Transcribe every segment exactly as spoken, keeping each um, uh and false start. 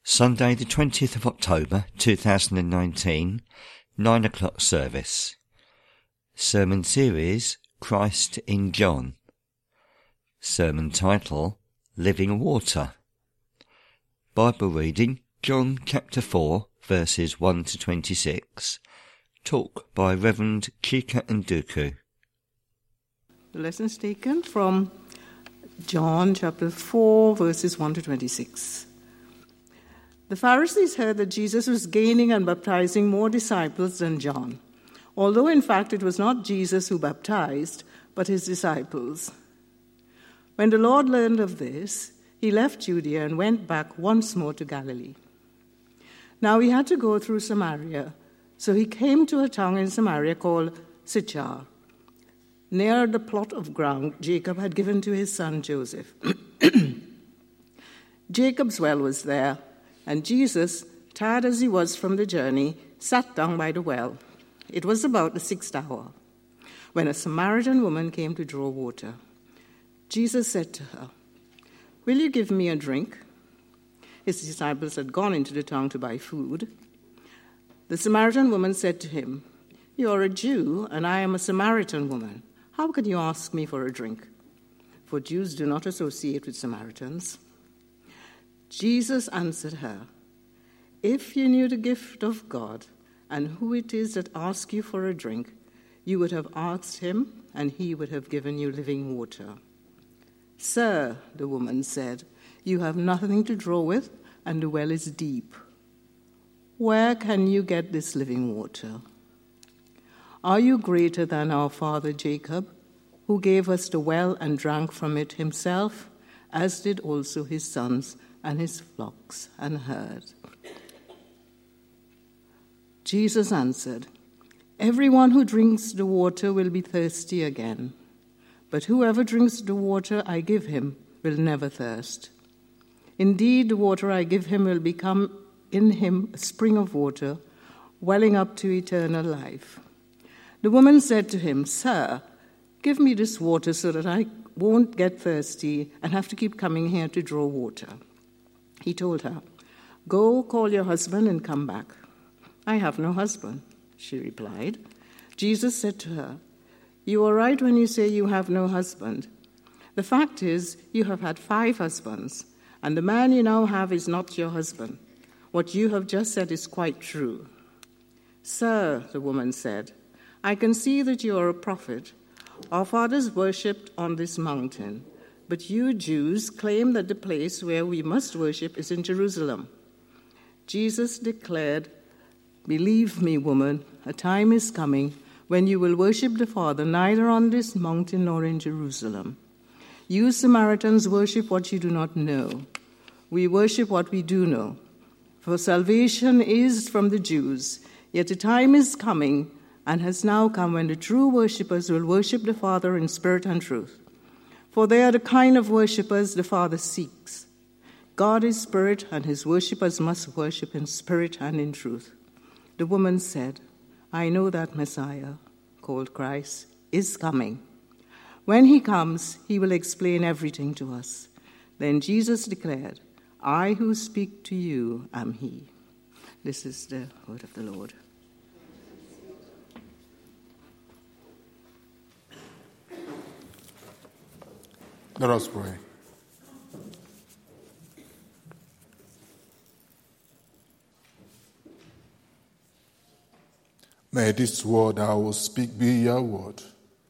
Sunday the twentieth of October two thousand nineteen, nine o'clock service. Sermon series, Christ in John. Sermon title, Living Water. Bible reading, John chapter four, verses one to twenty-six. Talk by Reverend Chika Nduku. The lesson is taken from John chapter four, verses one to twenty-six. The Pharisees heard that Jesus was gaining and baptizing more disciples than John, although in fact it was not Jesus who baptized, but his disciples. When the Lord learned of this, he left Judea and went back once more to Galilee. Now he had to go through Samaria, so he came to a town in Samaria called Sychar, near the plot of ground Jacob had given to his son Joseph. Jacob's well was there, and Jesus, tired as he was from the journey, sat down by the well. It was about the sixth hour, when a Samaritan woman came to draw water. Jesus said to her, "Will you give me a drink?" His disciples had gone into the town to buy food. The Samaritan woman said to him, "You are a Jew, and I am a Samaritan woman. How can you ask me for a drink?" For Jews do not associate with Samaritans. Jesus answered her, "If you knew the gift of God and who it is that asks you for a drink, you would have asked him, and he would have given you living water." "Sir," the woman said, "you have nothing to draw with, and the well is deep. Where can you get this living water? Are you greater than our father Jacob, who gave us the well and drank from it himself, as did also his sons and his flocks and herds?" Jesus answered, "Everyone who drinks the water will be thirsty again, but whoever drinks the water I give him will never thirst. Indeed, the water I give him will become in him a spring of water, welling up to eternal life." The woman said to him, "Sir, give me this water so that I won't get thirsty and have to keep coming here to draw water." He told her, "Go, call your husband and come back." "I have no husband," she replied. Jesus said to her, "You are right when you say you have no husband. The fact is, you have had five husbands, and the man you now have is not your husband. What you have just said is quite true." "Sir," the woman said, "I can see that you are a prophet. Our fathers worshipped on this mountain, but you Jews claim that the place where we must worship is in Jerusalem." Jesus declared, "Believe me, woman, a time is coming when you will worship the Father neither on this mountain nor in Jerusalem. You Samaritans worship what you do not know. We worship what we do know. For salvation is from the Jews, yet a time is coming and has now come when the true worshippers will worship the Father in spirit and truth. For they are the kind of worshippers the Father seeks. God is spirit, and his worshippers must worship in spirit and in truth." The woman said, "I know that Messiah, called Christ, is coming. When he comes, he will explain everything to us." Then Jesus declared, "I who speak to you am he." This is the word of the Lord. Let us pray. May this word I will speak be your word.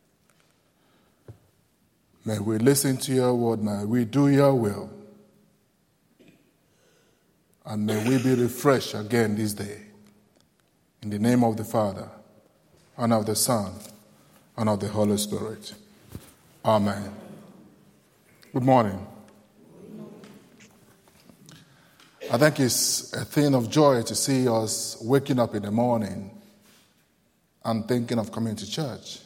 May we listen to your word. May we do your will. And may we be refreshed again this day. In the name of the Father, and of the Son, and of the Holy Spirit. Amen. Good morning. I think it's a thing of joy to see us waking up in the morning and thinking of coming to church.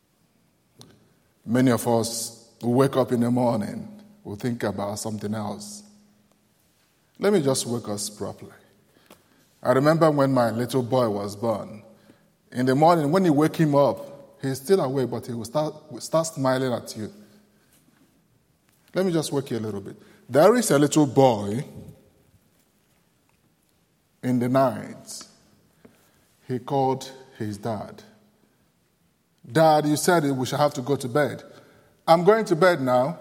Many of us who wake up in the morning will think about something else. Let me just wake us properly. I remember when my little boy was born. In the morning, when you wake him up, he's still awake, but he will start, will start smiling at you. Let me just wake you a little bit. There is a little boy in the night, he called his dad. Dad, you said we should have to go to bed. I'm going to bed now.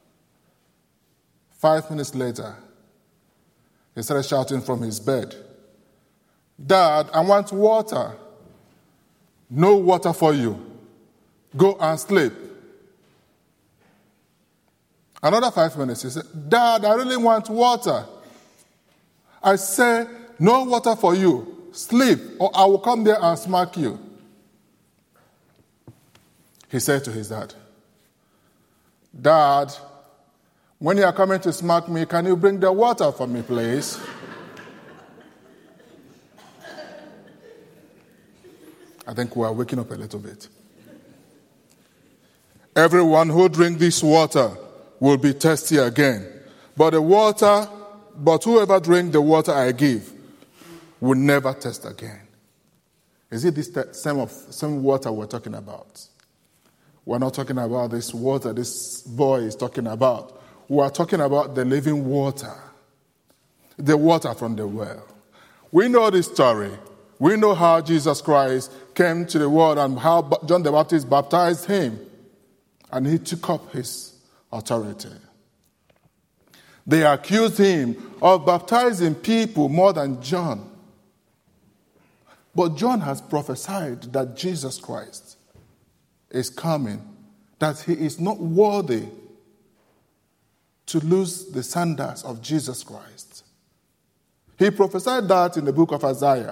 Five minutes later, he started shouting from his bed, Dad, I want water. No water for you. Go and sleep. Another five minutes, he said, Dad, I really want water. I say, no water for you. Sleep, or I will come there and smack you. He said to his dad, Dad, when you are coming to smack me, can you bring the water for me, please? I think we are waking up a little bit. Everyone who drinks this water will be thirsty again. But the water, but whoever drinks the water I give will never thirst again. Is it this same of same water we're talking about? We're not talking about this water this boy is talking about. We are talking about the living water, the water from the well. We know this story. We know how Jesus Christ came to the world and how John the Baptist baptized him, and he took up his authority. They accused him of baptizing people more than John. But John has prophesied that Jesus Christ is coming, that he is not worthy to lose the sandals of Jesus Christ. He prophesied that in the book of Isaiah.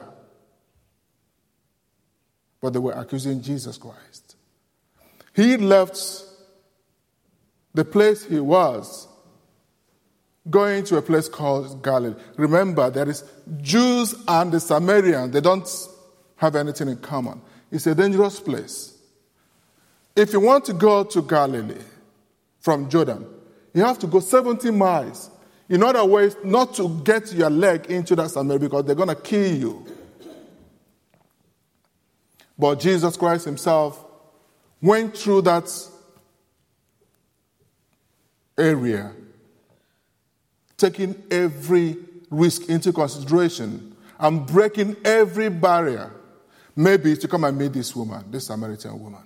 But they were accusing Jesus Christ. He left the place he was, going to a place called Galilee. Remember, there is Jews and the Samaritans. They don't have anything in common. It's a dangerous place. If you want to go to Galilee from Jordan, you have to go seventy miles. In other words, not to get your leg into that Samaria because they're going to kill you. But Jesus Christ himself went through that area, taking every risk into consideration and breaking every barrier, maybe to come and meet this woman, this Samaritan woman.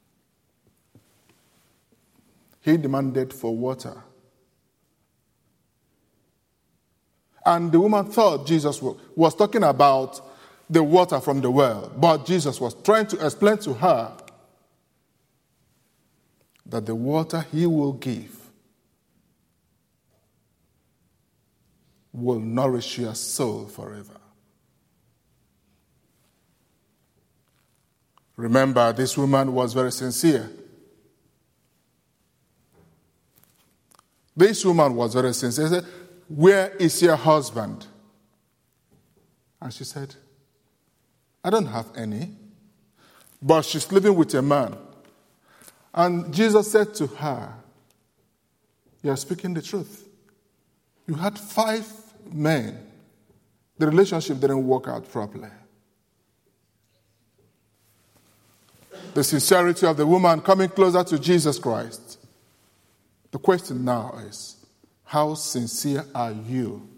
He demanded for water. And the woman thought Jesus was talking about the water from the well, but Jesus was trying to explain to her that the water he will give will nourish your soul forever. Remember, this woman was very sincere. This woman was very sincere. She said, where is your husband? And she said, I don't have any. But she's living with a man. And Jesus said to her, you are speaking the truth. You had five men. The relationship didn't work out properly. The sincerity of the woman coming closer to Jesus Christ. The question now is, how sincere are you?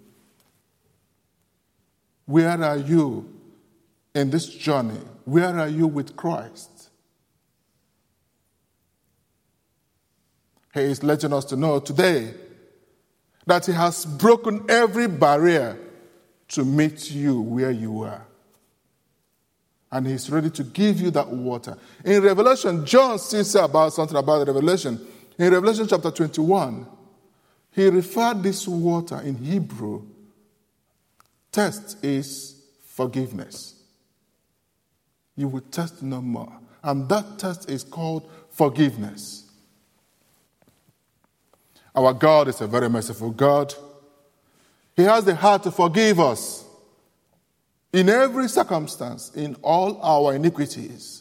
Where are you in this journey? Where are you with Christ? He is letting us to know today that he has broken every barrier to meet you where you are. And he's ready to give you that water. In Revelation, John still says about something about the Revelation. In Revelation chapter twenty-one, he referred this water in Hebrew. Thirst is forgiveness. You will thirst no more. And that thirst is called forgiveness. Our God is a very merciful God. He has the heart to forgive us in every circumstance, in all our iniquities.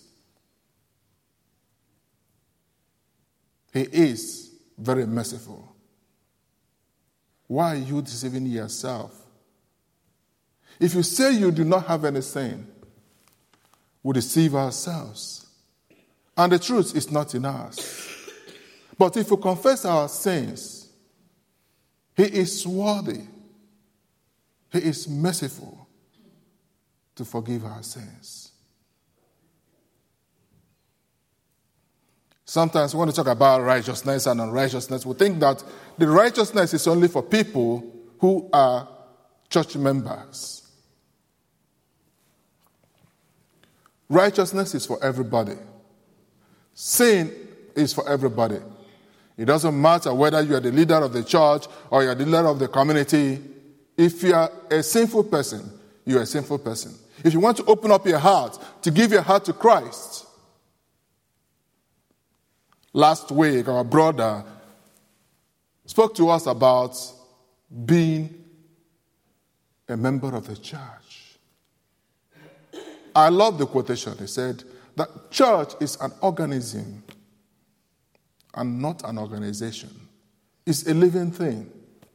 He is very merciful. Why are you deceiving yourself? If you say you do not have any sin, we deceive ourselves. And the truth is not in us. But if we confess our sins, he is worthy. He is merciful to forgive our sins. Sometimes when we talk about righteousness and unrighteousness, we think that the righteousness is only for people who are church members. Righteousness is for everybody. Sin is for everybody. It doesn't matter whether you are the leader of the church or you are the leader of the community. If you are a sinful person, you are a sinful person. If you want to open up your heart, to give your heart to Christ. Last week, our brother spoke to us about being a member of the church. I love the quotation. He said that church is an organism and not an organization. It's a living thing.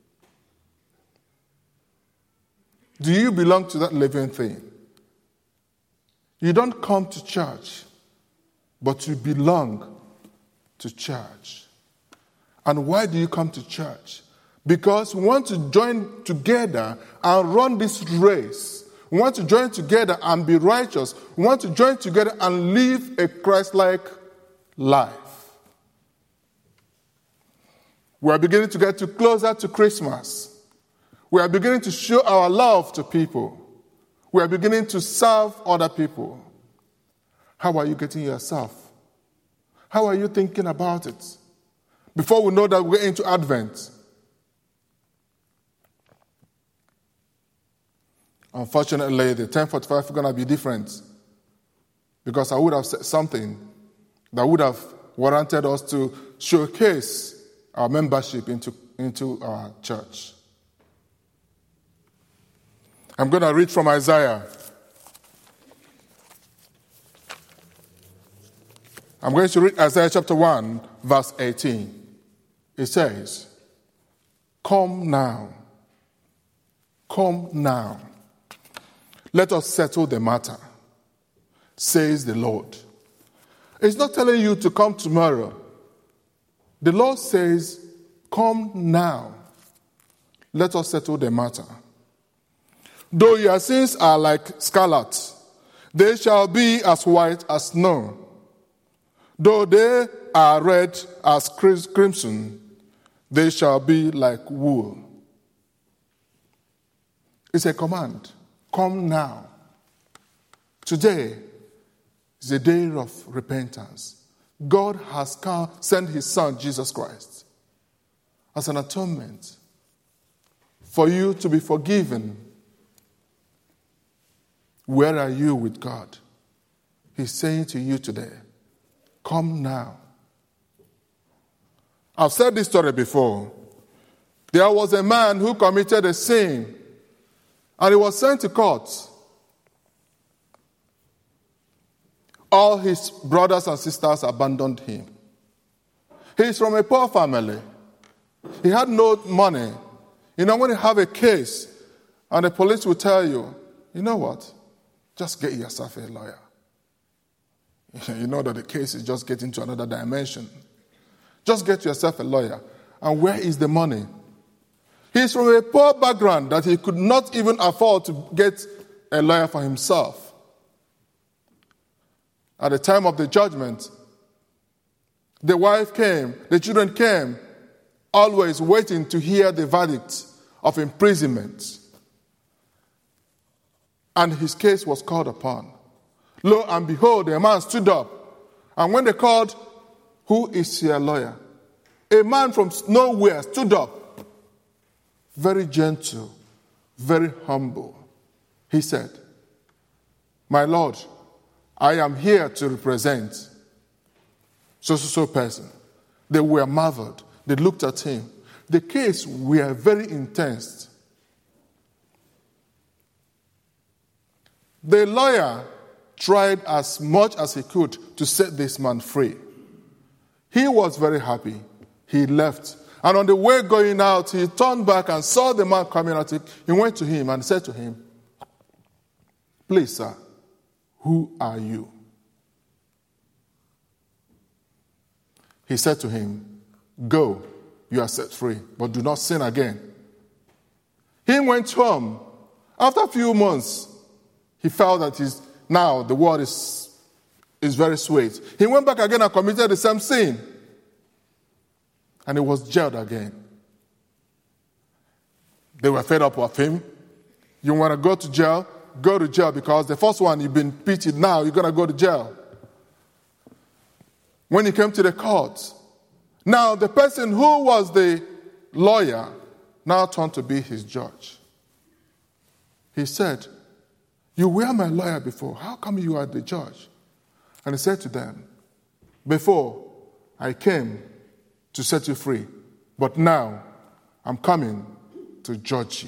Do you belong to that living thing? You don't come to church, but you belong to church. And why do you come to church? Because we want to join together and run this race. We want to join together and be righteous. We want to join together and live a Christ-like life. We are beginning to get too closer to Christmas. We are beginning to show our love to people. We are beginning to serve other people. How are you getting yourself? How are you thinking about it? Before we know that we're into Advent. Unfortunately, the ten forty-five is going to be different. Because I would have said something that would have warranted us to showcase our membership into, into our church. I'm going to read from Isaiah. I'm going to read Isaiah chapter one, verse eighteen. It says, "Come now, come now, let us settle the matter, says the Lord." It's not telling you to come tomorrow. The Lord says, "Come now, let us settle the matter. Though your sins are like scarlet, they shall be as white as snow. Though they are red as crimson, they shall be like wool." It's a command. Come now. Today is a day of repentance. God has come, sent his Son, Jesus Christ, as an atonement for you to be forgiven. Where are you with God? He's saying to you today, come now. I've said this story before. There was a man who committed a sin and he was sent to court. All his brothers and sisters abandoned him. He's from a poor family. He had no money. You know, when you have a case and the police will tell you, you know what? Just get yourself a lawyer. You know that the case is just getting to another dimension. Just get yourself a lawyer. And where is the money? He's from a poor background that he could not even afford to get a lawyer for himself. At the time of the judgment, the wife came, the children came, always waiting to hear the verdict of imprisonment. And his case was called upon. Lo and behold, a man stood up. And when they called, "Who is your lawyer?" A man from nowhere stood up. Very gentle, very humble. He said, "My Lord, I am here to represent so, so, so person." They were marveled. They looked at him. The case were very intense. The lawyer tried as much as he could to set this man free. He was very happy. He left. And on the way going out, he turned back and saw the man coming out. He went to him and said to him, "Please, sir, who are you?" He said to him, "Go, you are set free, but do not sin again." He went home. After a few months, He felt that he's, now the world is, is very sweet. He went back again and committed the same sin. And he was jailed again. They were fed up with him. You want to go to jail? Go to jail, because the first one you've been pitied, now you're going to go to jail. When he came to the court, now the person who was the lawyer now turned to be his judge. He said, "You were my lawyer before. How come you are the judge?" And he said to them, "Before I came to set you free, but now I'm coming to judge you."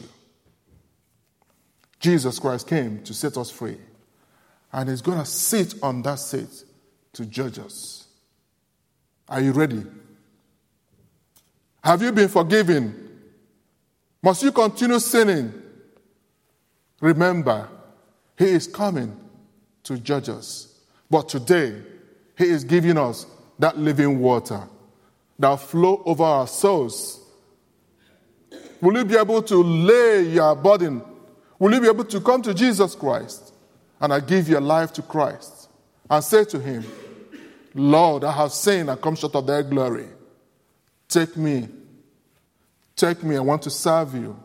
Jesus Christ came to set us free, and he's going to sit on that seat to judge us. Are you ready? Have you been forgiven? Must you continue sinning? Remember, he is coming to judge us. But today, he is giving us that living water that will flow over our souls. Will you be able to lay your burden? Will you be able to come to Jesus Christ and I give your life to Christ and say to him, "Lord, I have sinned and come short of thy glory. Take me. Take me. I want to serve you."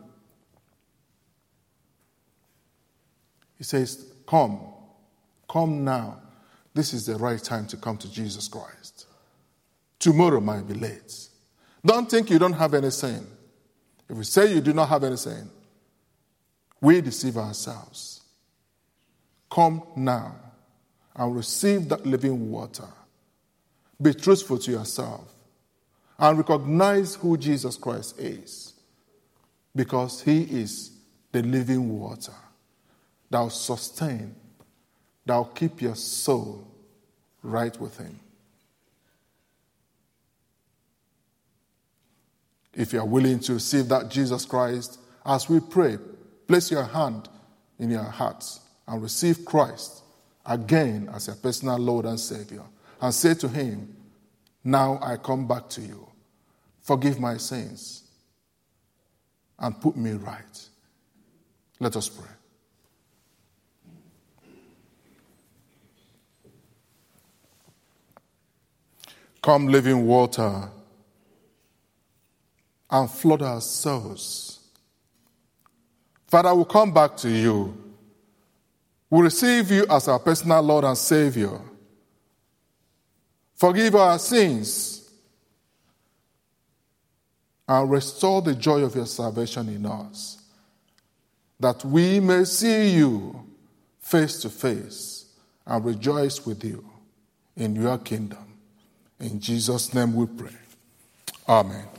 He says, "Come. Come now. This is the right time to come to Jesus Christ. Tomorrow might be late." Don't think you don't have any sin. If we say you do not have any sin, we deceive ourselves. Come now and receive that living water. Be truthful to yourself and recognize who Jesus Christ is, because he is the living water that will sustain, that will keep your soul right with him. If you are willing to receive that Jesus Christ, as we pray, place your hand in your heart and receive Christ again as your personal Lord and Savior, and say to him, "Now I come back to you. Forgive my sins and put me right." Let us pray. Come, living water, and flood our souls. Father, we'll come back to you. We'll receive you as our personal Lord and Savior. Forgive our sins and restore the joy of your salvation in us, that we may see you face to face and rejoice with you in your kingdom. In Jesus' name we pray. Amen.